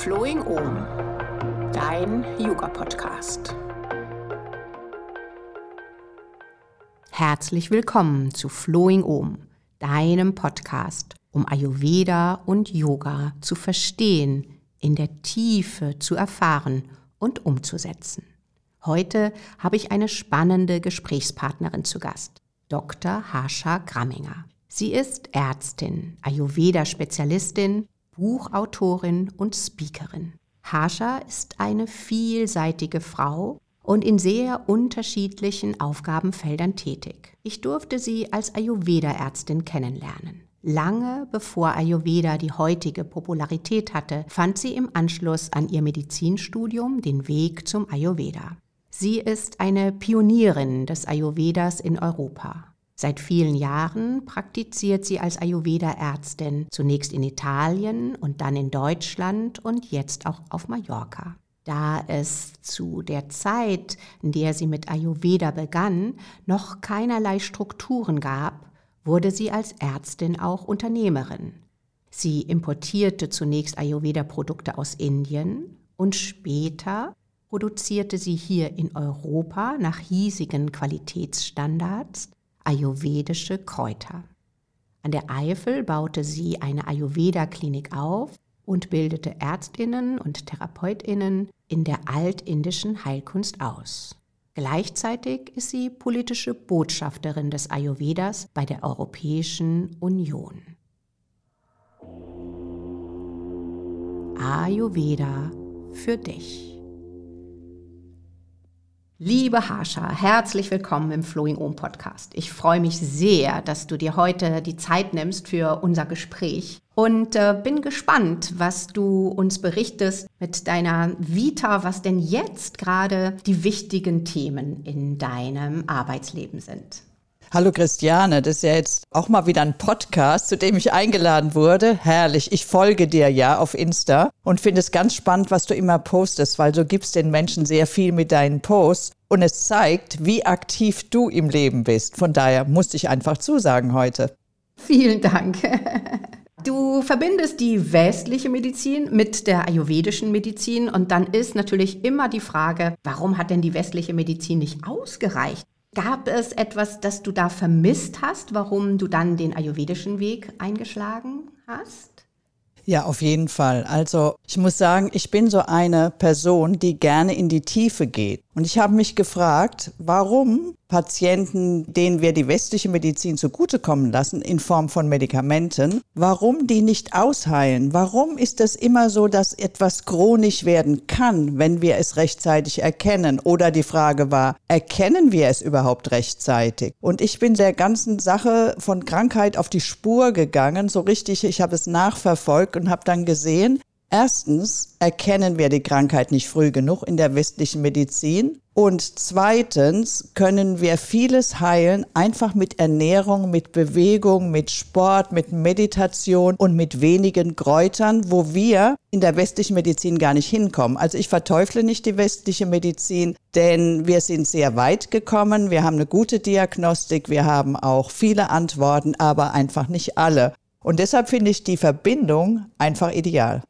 Flowing Om, dein Yoga-Podcast. Herzlich willkommen zu Flowing Om, deinem Podcast, um Ayurveda und Yoga zu verstehen, in der Tiefe zu erfahren und umzusetzen. Heute habe ich eine spannende Gesprächspartnerin zu Gast, Dr. Harsha Gramminger. Sie ist Ärztin, Ayurveda-Spezialistin, Buchautorin und Speakerin. Harsha ist eine vielseitige Frau und in sehr unterschiedlichen Aufgabenfeldern tätig. Ich durfte sie als Ayurveda-Ärztin kennenlernen. Lange bevor Ayurveda die heutige Popularität hatte, fand sie im Anschluss an ihr Medizinstudium den Weg zum Ayurveda. Sie ist eine Pionierin des Ayurvedas in Europa. Seit vielen Jahren praktiziert sie als Ayurveda-Ärztin, zunächst in Italien und dann in Deutschland und jetzt auch auf Mallorca. Da es zu der Zeit, in der sie mit Ayurveda begann, noch keinerlei Strukturen gab, wurde sie als Ärztin auch Unternehmerin. Sie importierte zunächst Ayurveda-Produkte aus Indien und später produzierte sie hier in Europa nach hiesigen Qualitätsstandards ayurvedische Kräuter. An der Eifel baute sie eine Ayurveda-Klinik auf und bildete Ärztinnen und Therapeutinnen in der altindischen Heilkunst aus. Gleichzeitig ist sie politische Botschafterin des Ayurvedas bei der Europäischen Union. Ayurveda für dich. Liebe Harsha, herzlich willkommen im Flowing Om Podcast. Ich freue mich sehr, dass du dir heute die Zeit nimmst für unser Gespräch und bin gespannt, was du uns berichtest mit deiner Vita, was denn jetzt gerade die wichtigen Themen in deinem Arbeitsleben sind. Hallo Christiane, das ist ja jetzt auch mal wieder ein Podcast, zu dem ich eingeladen wurde. Herrlich, ich folge dir ja auf Insta und finde es ganz spannend, was du immer postest, weil du gibst den Menschen sehr viel mit deinen Posts und es zeigt, wie aktiv du im Leben bist. Von daher musste ich einfach zusagen heute. Vielen Dank. Du verbindest die westliche Medizin mit der ayurvedischen Medizin und dann ist natürlich immer die Frage, warum hat denn die westliche Medizin nicht ausgereicht? Gab es etwas, das du da vermisst hast, warum du dann den ayurvedischen Weg eingeschlagen hast? Ja, auf jeden Fall. Also ich muss sagen, ich bin so eine Person, die gerne in die Tiefe geht. Und ich habe mich gefragt, warum Patienten, denen wir die westliche Medizin zugutekommen lassen, in Form von Medikamenten, warum die nicht ausheilen? Warum ist es immer so, dass etwas chronisch werden kann, wenn wir es rechtzeitig erkennen? Oder die Frage war, erkennen wir es überhaupt rechtzeitig? Und ich bin der ganzen Sache von Krankheit auf die Spur gegangen, so richtig, ich habe es nachverfolgt und habe dann gesehen, erstens erkennen wir die Krankheit nicht früh genug in der westlichen Medizin und zweitens können wir vieles heilen, einfach mit Ernährung, mit Bewegung, mit Sport, mit Meditation und mit wenigen Kräutern, wo wir in der westlichen Medizin gar nicht hinkommen. Also ich verteufle nicht die westliche Medizin, denn wir sind sehr weit gekommen, wir haben eine gute Diagnostik, wir haben auch viele Antworten, aber einfach nicht alle. Und deshalb finde ich die Verbindung einfach ideal.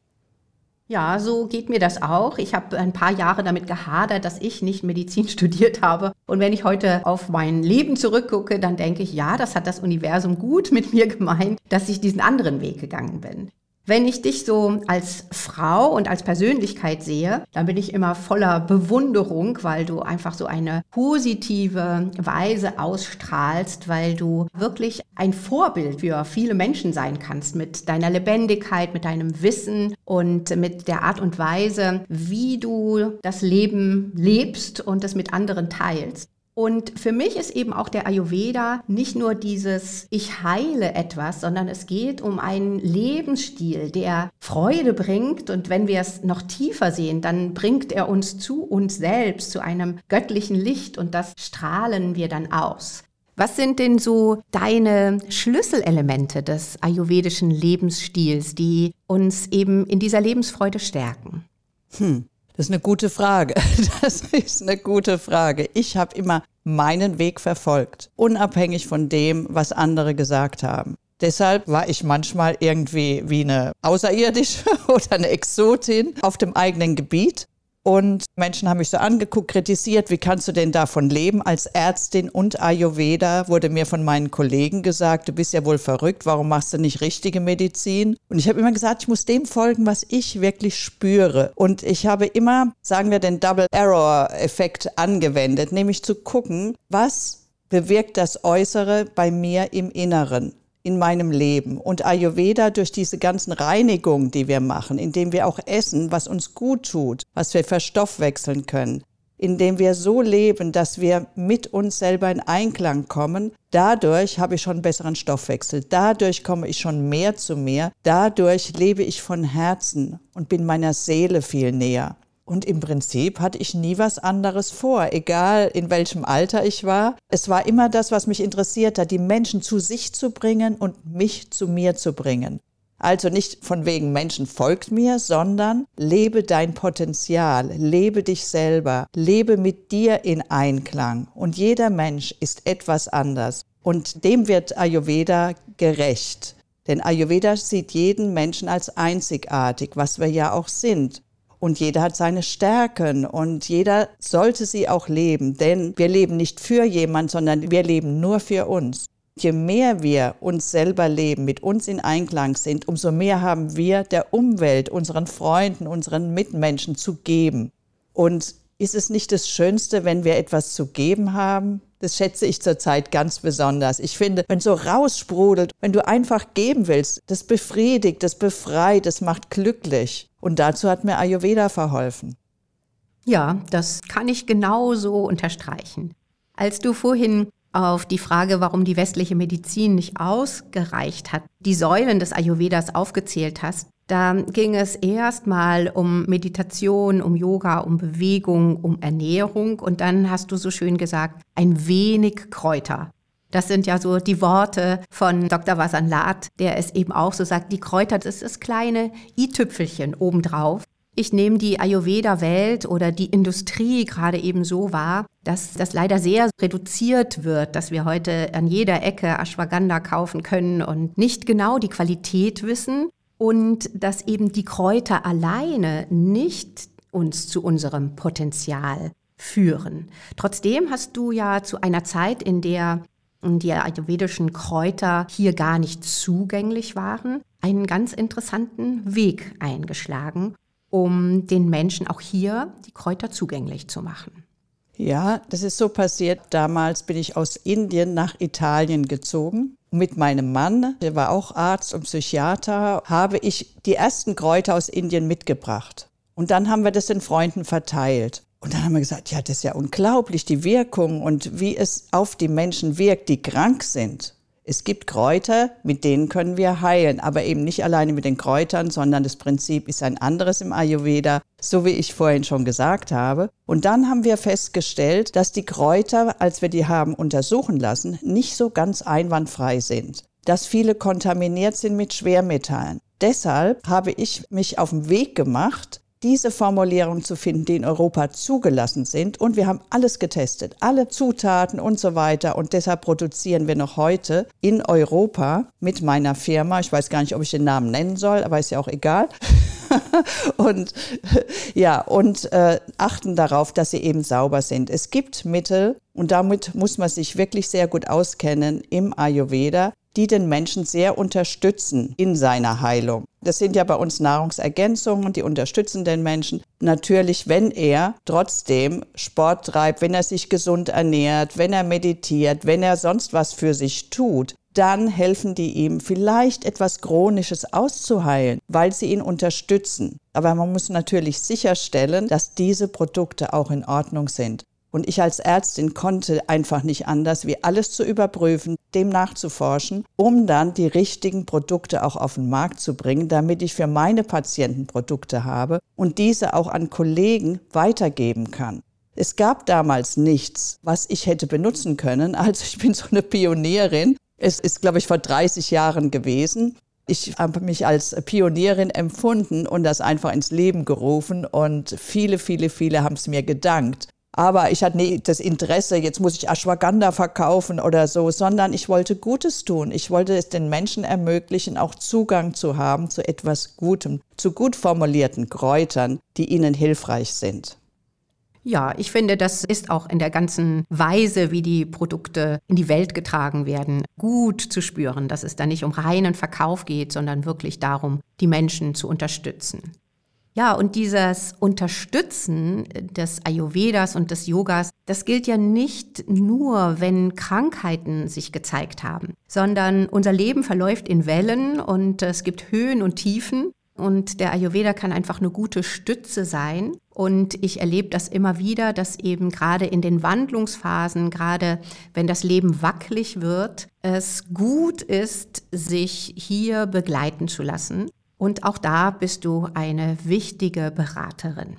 Ja, so geht mir das auch. Ich habe ein paar Jahre damit gehadert, dass ich nicht Medizin studiert habe. Und wenn ich heute auf mein Leben zurückgucke, dann denke ich, ja, das hat das Universum gut mit mir gemeint, dass ich diesen anderen Weg gegangen bin. Wenn ich dich so als Frau und als Persönlichkeit sehe, dann bin ich immer voller Bewunderung, weil du einfach so eine positive Weise ausstrahlst, weil du wirklich ein Vorbild für viele Menschen sein kannst mit deiner Lebendigkeit, mit deinem Wissen und mit der Art und Weise, wie du das Leben lebst und es mit anderen teilst. Und für mich ist eben auch der Ayurveda nicht nur dieses Ich heile etwas, sondern es geht um einen Lebensstil, der Freude bringt. Und wenn wir es noch tiefer sehen, dann bringt er uns zu uns selbst, zu einem göttlichen Licht und das strahlen wir dann aus. Was sind denn so deine Schlüsselelemente des ayurvedischen Lebensstils, die uns eben in dieser Lebensfreude stärken? Das ist eine gute Frage. Das ist eine gute Frage. Ich habe immer meinen Weg verfolgt, unabhängig von dem, was andere gesagt haben. Deshalb war ich manchmal irgendwie wie eine Außerirdische oder eine Exotin auf dem eigenen Gebiet. Und Menschen haben mich so angeguckt, kritisiert, wie kannst du denn davon leben? Als Ärztin und Ayurveda wurde mir von meinen Kollegen gesagt, du bist ja wohl verrückt, warum machst du nicht richtige Medizin? Und ich habe immer gesagt, ich muss dem folgen, was ich wirklich spüre. Und ich habe immer, sagen wir, den Double-Error-Effekt angewendet, nämlich zu gucken, was bewirkt das Äußere bei mir im Inneren, in meinem Leben. Und Ayurveda durch diese ganzen Reinigungen, die wir machen, indem wir auch essen, was uns gut tut, was wir verstoffwechseln können, indem wir so leben, dass wir mit uns selber in Einklang kommen, dadurch habe ich schon einen besseren Stoffwechsel, dadurch komme ich schon mehr zu mir, dadurch lebe ich von Herzen und bin meiner Seele viel näher. Und im Prinzip hatte ich nie was anderes vor, egal in welchem Alter ich war. Es war immer das, was mich interessiert hat, die Menschen zu sich zu bringen und mich zu mir zu bringen. Also nicht von wegen Menschen folgt mir, sondern lebe dein Potenzial, lebe dich selber, lebe mit dir in Einklang. Und jeder Mensch ist etwas anders. Und dem wird Ayurveda gerecht. Denn Ayurveda sieht jeden Menschen als einzigartig, was wir ja auch sind. Und jeder hat seine Stärken und jeder sollte sie auch leben, denn wir leben nicht für jemanden, sondern wir leben nur für uns. Je mehr wir uns selber leben, mit uns in Einklang sind, umso mehr haben wir der Umwelt, unseren Freunden, unseren Mitmenschen zu geben. Und ist es nicht das Schönste, wenn wir etwas zu geben haben? Das schätze ich zurzeit ganz besonders. Ich finde, wenn so raussprudelt, wenn du einfach geben willst, das befriedigt, das befreit, das macht glücklich. Und dazu hat mir Ayurveda verholfen. Ja, das kann ich genauso unterstreichen. Als du vorhin auf die Frage, warum die westliche Medizin nicht ausgereicht hat, die Säulen des Ayurvedas aufgezählt hast, da ging es erstmal um Meditation, um Yoga, um Bewegung, um Ernährung und dann hast du so schön gesagt, ein wenig Kräuter. Das sind ja so die Worte von Dr. Vasanlat, der es eben auch so sagt, die Kräuter, das ist das kleine i-Tüpfelchen obendrauf. Ich nehme die Ayurveda-Welt oder die Industrie gerade eben so wahr, dass das leider sehr reduziert wird, dass wir heute an jeder Ecke Ashwagandha kaufen können und nicht genau die Qualität wissen und dass eben die Kräuter alleine nicht uns zu unserem Potenzial führen. Trotzdem hast du ja zu einer Zeit, in der die ayurvedischen Kräuter hier gar nicht zugänglich waren, einen ganz interessanten Weg eingeschlagen, um den Menschen auch hier die Kräuter zugänglich zu machen. Ja, das ist so passiert. Damals bin ich aus Indien nach Italien gezogen. Mit meinem Mann, der war auch Arzt und Psychiater, habe ich die ersten Kräuter aus Indien mitgebracht. Und dann haben wir das den Freunden verteilt. Und dann haben wir gesagt, ja, das ist ja unglaublich, die Wirkung und wie es auf die Menschen wirkt, die krank sind. Es gibt Kräuter, mit denen können wir heilen, aber eben nicht alleine mit den Kräutern, sondern das Prinzip ist ein anderes im Ayurveda, so wie ich vorhin schon gesagt habe. Und dann haben wir festgestellt, dass die Kräuter, als wir die haben untersuchen lassen, nicht so ganz einwandfrei sind, dass viele kontaminiert sind mit Schwermetallen. Deshalb habe ich mich auf den Weg gemacht, diese Formulierungen zu finden, die in Europa zugelassen sind. Und wir haben alles getestet, alle Zutaten und so weiter. Und deshalb produzieren wir noch heute in Europa mit meiner Firma, ich weiß gar nicht, ob ich den Namen nennen soll, aber ist ja auch egal. und achten darauf, dass sie eben sauber sind. Es gibt Mittel, und damit muss man sich wirklich sehr gut auskennen im Ayurveda, die den Menschen sehr unterstützen in seiner Heilung. Das sind ja bei uns Nahrungsergänzungen, die unterstützen den Menschen. Natürlich, wenn er trotzdem Sport treibt, wenn er sich gesund ernährt, wenn er meditiert, wenn er sonst was für sich tut, dann helfen die ihm vielleicht etwas Chronisches auszuheilen, weil sie ihn unterstützen. Aber man muss natürlich sicherstellen, dass diese Produkte auch in Ordnung sind. Und ich als Ärztin konnte einfach nicht anders, wie alles zu überprüfen, dem nachzuforschen, um dann die richtigen Produkte auch auf den Markt zu bringen, damit ich für meine Patienten Produkte habe und diese auch an Kollegen weitergeben kann. Es gab damals nichts, was ich hätte benutzen können. Also ich bin so eine Pionierin. Es ist, glaube ich, vor 30 Jahren gewesen. Ich habe mich als Pionierin empfunden und das einfach ins Leben gerufen und viele haben es mir gedankt. Aber ich hatte nie das Interesse, jetzt muss ich Ashwagandha verkaufen oder so, sondern ich wollte Gutes tun. Ich wollte es den Menschen ermöglichen, auch Zugang zu haben zu etwas Gutem, zu gut formulierten Kräutern, die ihnen hilfreich sind. Ja, ich finde, das ist auch in der ganzen Weise, wie die Produkte in die Welt getragen werden, gut zu spüren, dass es da nicht um reinen Verkauf geht, sondern wirklich darum, die Menschen zu unterstützen. Ja, und dieses Unterstützen des Ayurvedas und des Yogas, das gilt ja nicht nur, wenn Krankheiten sich gezeigt haben, sondern unser Leben verläuft in Wellen und es gibt Höhen und Tiefen und der Ayurveda kann einfach eine gute Stütze sein. Und ich erlebe das immer wieder, dass eben gerade in den Wandlungsphasen, gerade wenn das Leben wackelig wird, es gut ist, sich hier begleiten zu lassen. Und auch da bist du eine wichtige Beraterin.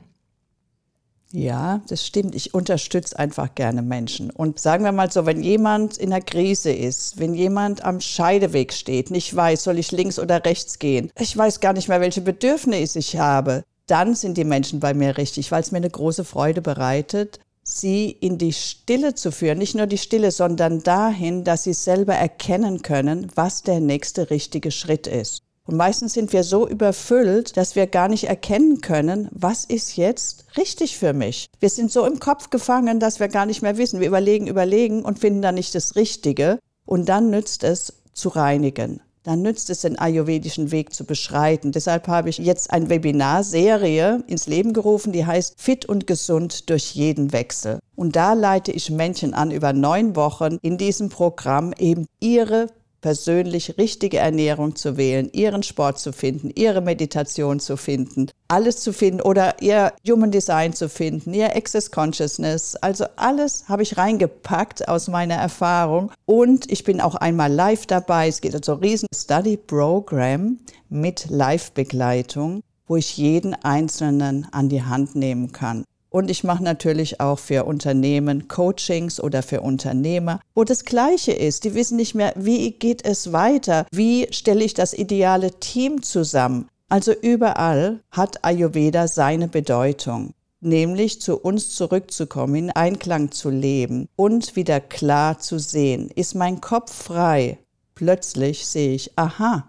Ja, das stimmt. Ich unterstütze einfach gerne Menschen. Und sagen wir mal so, wenn jemand in einer Krise ist, wenn jemand am Scheideweg steht, nicht weiß, soll ich links oder rechts gehen, ich weiß gar nicht mehr, welche Bedürfnisse ich habe, dann sind die Menschen bei mir richtig, weil es mir eine große Freude bereitet, sie in die Stille zu führen. Nicht nur die Stille, sondern dahin, dass sie selber erkennen können, was der nächste richtige Schritt ist. Und meistens sind wir so überfüllt, dass wir gar nicht erkennen können, was ist jetzt richtig für mich. Wir sind so im Kopf gefangen, dass wir gar nicht mehr wissen. Wir überlegen und finden dann nicht das Richtige. Und dann nützt es zu reinigen. Dann nützt es, den ayurvedischen Weg zu beschreiten. Deshalb habe ich jetzt eine Webinarserie ins Leben gerufen, die heißt Fit und gesund durch jeden Wechsel. Und da leite ich Menschen an, über 9 Wochen in diesem Programm eben ihre persönlich richtige Ernährung zu wählen, ihren Sport zu finden, ihre Meditation zu finden, alles zu finden oder ihr Human Design zu finden, ihr Access Consciousness. Also alles habe ich reingepackt aus meiner Erfahrung und ich bin auch einmal live dabei. Es geht also ein riesen Study Program mit Live-Begleitung, wo ich jeden Einzelnen an die Hand nehmen kann. Und ich mache natürlich auch für Unternehmen Coachings oder für Unternehmer, wo das Gleiche ist. Die wissen nicht mehr, wie geht es weiter? Wie stelle ich das ideale Team zusammen? Also überall hat Ayurveda seine Bedeutung, nämlich zu uns zurückzukommen, in Einklang zu leben und wieder klar zu sehen. Ist mein Kopf frei? Plötzlich sehe ich, aha,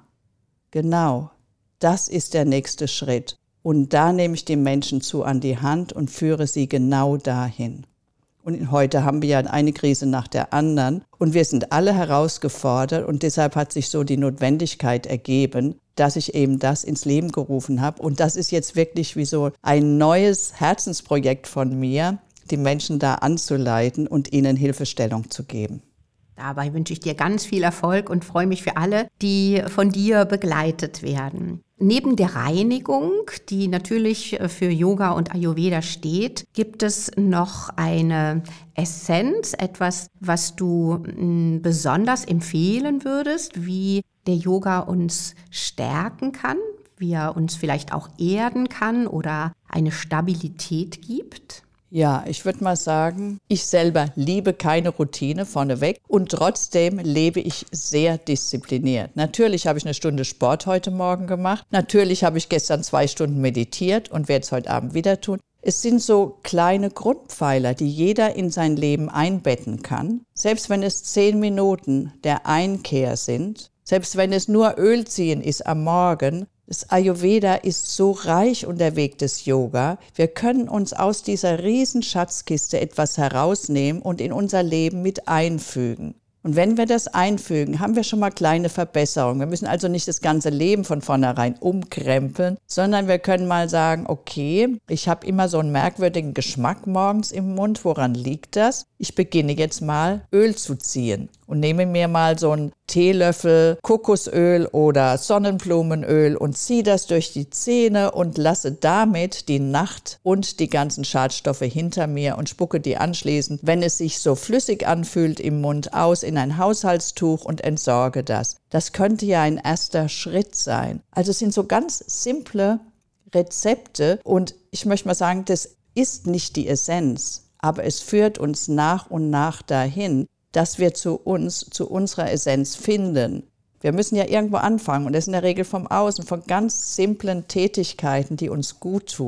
genau, das ist der nächste Schritt. Und da nehme ich die Menschen an die Hand und führe sie genau dahin. Und heute haben wir ja eine Krise nach der anderen und wir sind alle herausgefordert und deshalb hat sich so die Notwendigkeit ergeben, dass ich eben das ins Leben gerufen habe. Und das ist jetzt wirklich wie so ein neues Herzensprojekt von mir, die Menschen da anzuleiten und ihnen Hilfestellung zu geben. Dabei wünsche ich dir ganz viel Erfolg und freue mich für alle, die von dir begleitet werden. Neben der Reinigung, die natürlich für Yoga und Ayurveda steht, gibt es noch eine Essenz, etwas, was du besonders empfehlen würdest, wie der Yoga uns stärken kann, wie er uns vielleicht auch erden kann oder eine Stabilität gibt? Ja, ich würde mal sagen, ich selber liebe keine Routine vorneweg und trotzdem lebe ich sehr diszipliniert. Natürlich habe ich 1 Stunde Sport heute Morgen gemacht. Natürlich habe ich gestern 2 Stunden meditiert und werde es heute Abend wieder tun. Es sind so kleine Grundpfeiler, die jeder in sein Leben einbetten kann. Selbst wenn es 10 Minuten der Einkehr sind, selbst wenn es nur Öl ziehen ist am Morgen. Das Ayurveda ist so reich und der Weg des Yoga. Wir können uns aus dieser riesen Schatzkiste etwas herausnehmen und in unser Leben mit einfügen. Und wenn wir das einfügen, haben wir schon mal kleine Verbesserungen. Wir müssen also nicht das ganze Leben von vornherein umkrempeln, sondern wir können mal sagen, okay, ich habe immer so einen merkwürdigen Geschmack morgens im Mund. Woran liegt das? Ich beginne jetzt mal Öl zu ziehen und nehme mir mal so einen Teelöffel Kokosöl oder Sonnenblumenöl und ziehe das durch die Zähne und lasse damit die Nacht und die ganzen Schadstoffe hinter mir und spucke die anschließend, wenn es sich so flüssig anfühlt im Mund, aus in ein Haushaltstuch und entsorge das. Das könnte ja ein erster Schritt sein. Also es sind so ganz simple Rezepte und ich möchte mal sagen, das ist nicht die Essenz, aber es führt uns nach und nach dahin, dass wir zu unserer Essenz finden. Wir müssen ja irgendwo anfangen und das ist in der Regel vom Außen, von ganz simplen Tätigkeiten, die uns gut tun.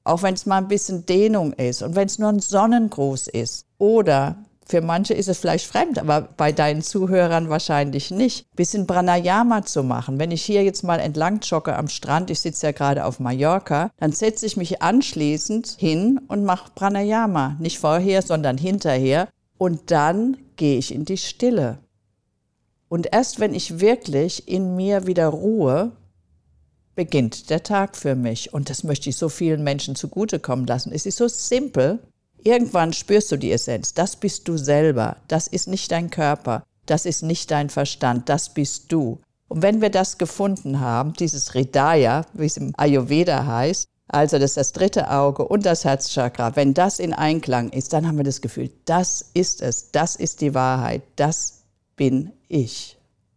Auch wenn es mal ein bisschen Dehnung ist und wenn es nur ein Sonnengruß ist. Oder für manche ist es vielleicht fremd, aber bei deinen Zuhörern wahrscheinlich nicht, ein bisschen Pranayama zu machen. Wenn ich hier jetzt mal entlang jogge am Strand, ich sitze ja gerade auf Mallorca, dann setze ich mich anschließend hin und mache Pranayama. Nicht vorher, sondern hinterher. Und dann gehe ich in die Stille. Und erst wenn ich wirklich in mir wieder ruhe, beginnt der Tag für mich. Und das möchte ich so vielen Menschen zugutekommen lassen. Es ist so simpel. Irgendwann spürst du die Essenz. Das bist du selber. Das ist nicht dein Körper. Das ist nicht dein Verstand. Das bist du. Und wenn wir das gefunden haben, dieses Hridaya, wie es im Ayurveda heißt, also das ist das dritte Auge und das Herzchakra, wenn das in Einklang ist, dann haben wir das Gefühl, das ist es. Das ist die Wahrheit. Das bin ich.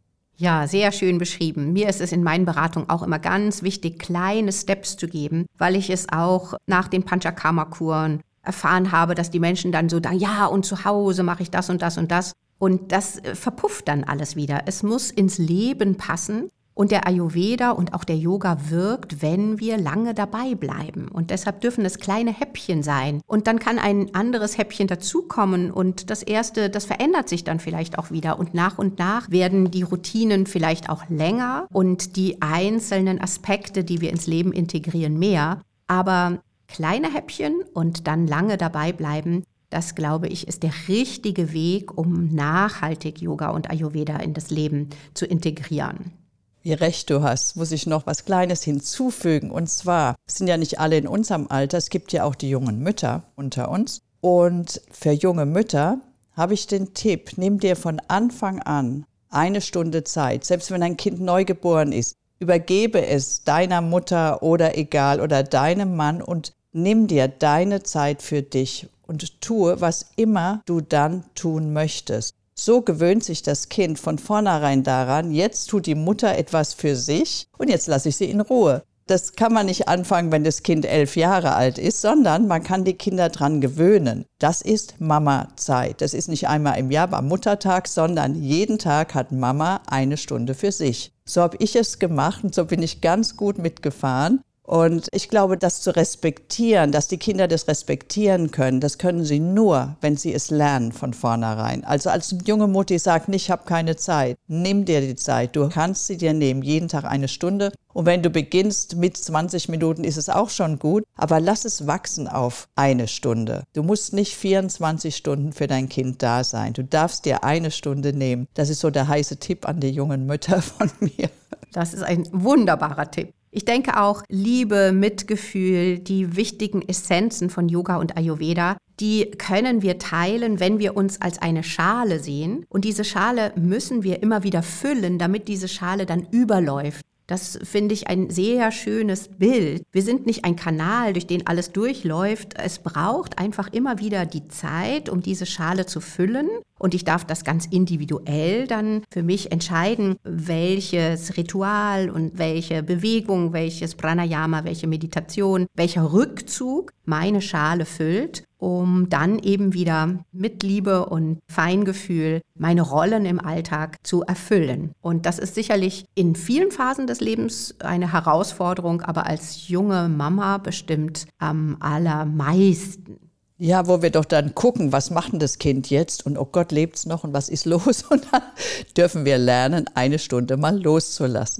Ja, sehr schön beschrieben. Mir ist es in meinen Beratungen auch immer ganz wichtig, kleine Steps zu geben, weil ich es auch nach den Panchakarma-Kuren erfahren habe, dass die Menschen dann so sagen, ja, und zu Hause mache ich das und das und das. Und das verpufft dann alles wieder. Es muss ins Leben passen. Und der Ayurveda und auch der Yoga wirkt, wenn wir lange dabei bleiben. Und deshalb dürfen es kleine Häppchen sein. Und dann kann ein anderes Häppchen dazukommen. Und das erste, das verändert sich dann vielleicht auch wieder. Und nach werden die Routinen vielleicht auch länger und die einzelnen Aspekte, die wir ins Leben integrieren, mehr. Aber kleine Häppchen und dann lange dabei bleiben, das, glaube ich, ist der richtige Weg, um nachhaltig Yoga und Ayurveda in das Leben zu integrieren. Wie recht du hast, muss ich noch was Kleines hinzufügen. Und zwar, es sind ja nicht alle in unserem Alter, es gibt ja auch die jungen Mütter unter uns. Und für junge Mütter habe ich den Tipp, nimm dir von Anfang an 1 Stunde Zeit, selbst wenn ein Kind neugeboren ist, übergebe es deiner Mutter oder egal oder deinem Mann und nimm dir deine Zeit für dich und tue, was immer du dann tun möchtest. So gewöhnt sich das Kind von vornherein daran, jetzt tut die Mutter etwas für sich und jetzt lasse ich sie in Ruhe. Das kann man nicht anfangen, wenn das Kind 11 Jahre alt ist, sondern man kann die Kinder dran gewöhnen. Das ist Mama-Zeit. Das ist nicht einmal im Jahr beim Muttertag, sondern jeden Tag hat Mama 1 Stunde für sich. So habe ich es gemacht und so bin ich ganz gut mitgefahren. Und ich glaube, das zu respektieren, dass die Kinder das respektieren können, das können sie nur, wenn sie es lernen von vornherein. Also als junge Mutti sagt, ich habe keine Zeit, nimm dir die Zeit. Du kannst sie dir nehmen, jeden Tag 1 Stunde. Und wenn du beginnst mit 20 Minuten, ist es auch schon gut. Aber lass es wachsen auf 1 Stunde. Du musst nicht 24 Stunden für dein Kind da sein. Du darfst dir 1 Stunde nehmen. Das ist so der heiße Tipp an die jungen Mütter von mir. Das ist ein wunderbarer Tipp. Ich denke auch, Liebe, Mitgefühl, die wichtigen Essenzen von Yoga und Ayurveda, die können wir teilen, wenn wir uns als eine Schale sehen. Und diese Schale müssen wir immer wieder füllen, damit diese Schale dann überläuft. Das finde ich ein sehr schönes Bild. Wir sind nicht ein Kanal, durch den alles durchläuft. Es braucht einfach immer wieder die Zeit, um diese Schale zu füllen. Und ich darf das ganz individuell dann für mich entscheiden, welches Ritual und welche Bewegung, welches Pranayama, welche Meditation, welcher Rückzug meine Schale füllt, um dann eben wieder mit Liebe und Feingefühl meine Rollen im Alltag zu erfüllen. Und das ist sicherlich in vielen Phasen des Lebens eine Herausforderung, aber als junge Mama bestimmt am allermeisten. Ja, wo wir doch dann gucken, was macht denn das Kind jetzt und oh Gott, lebt's noch und was ist los? Und dann dürfen wir lernen, 1 Stunde mal loszulassen.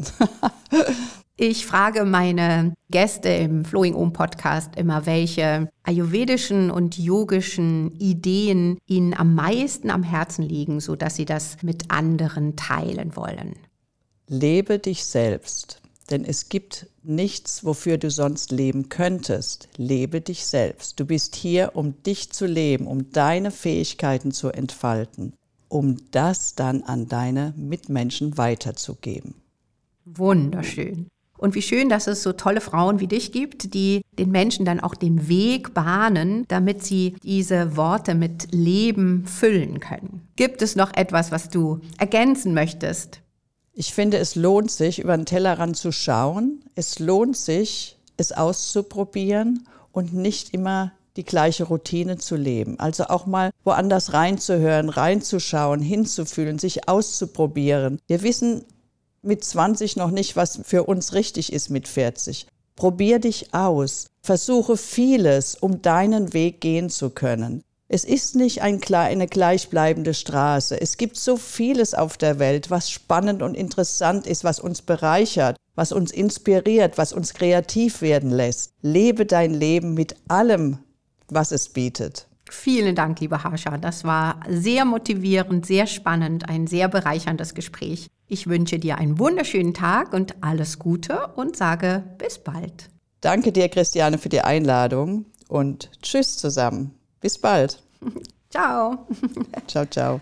Ich frage meine Gäste im Flowing Om Podcast immer, welche ayurvedischen und yogischen Ideen ihnen am meisten am Herzen liegen, sodass sie das mit anderen teilen wollen. Lebe dich selbst, denn es gibt nichts, wofür du sonst leben könntest. Lebe dich selbst. Du bist hier, um dich zu leben, um deine Fähigkeiten zu entfalten, um das dann an deine Mitmenschen weiterzugeben. Wunderschön. Und wie schön, dass es so tolle Frauen wie dich gibt, die den Menschen dann auch den Weg bahnen, damit sie diese Worte mit Leben füllen können. Gibt es noch etwas, was du ergänzen möchtest? Ich finde, es lohnt sich, über den Tellerrand zu schauen. Es lohnt sich, es auszuprobieren und nicht immer die gleiche Routine zu leben. Also auch mal woanders reinzuhören, reinzuschauen, hinzufühlen, sich auszuprobieren. Wir wissen mit 20 noch nicht, was für uns richtig ist mit 40. Probier dich aus. Versuche vieles, um deinen Weg gehen zu können. Es ist nicht eine gleichbleibende Straße. Es gibt so vieles auf der Welt, was spannend und interessant ist, was uns bereichert, was uns inspiriert, was uns kreativ werden lässt. Lebe dein Leben mit allem, was es bietet. Vielen Dank, liebe Harsha. Das war sehr motivierend, sehr spannend, ein sehr bereicherndes Gespräch. Ich wünsche dir einen wunderschönen Tag und alles Gute und sage bis bald. Danke dir, Christiane, für die Einladung und tschüss zusammen. Bis bald. Ciao. Ciao, ciao.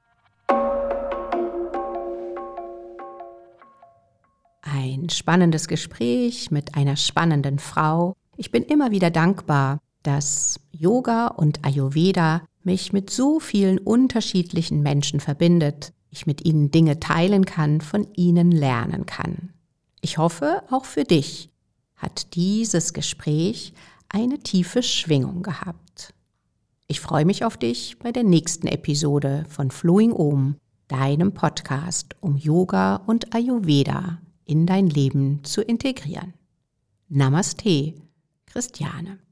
Ein spannendes Gespräch mit einer spannenden Frau. Ich bin immer wieder dankbar, dass Yoga und Ayurveda mich mit so vielen unterschiedlichen Menschen verbindet. Ich mit ihnen Dinge teilen kann, von ihnen lernen kann. Ich hoffe, auch für dich hat dieses Gespräch eine tiefe Schwingung gehabt. Ich freue mich auf dich bei der nächsten Episode von Flowing Om, deinem Podcast, um Yoga und Ayurveda in dein Leben zu integrieren. Namaste, Christiane.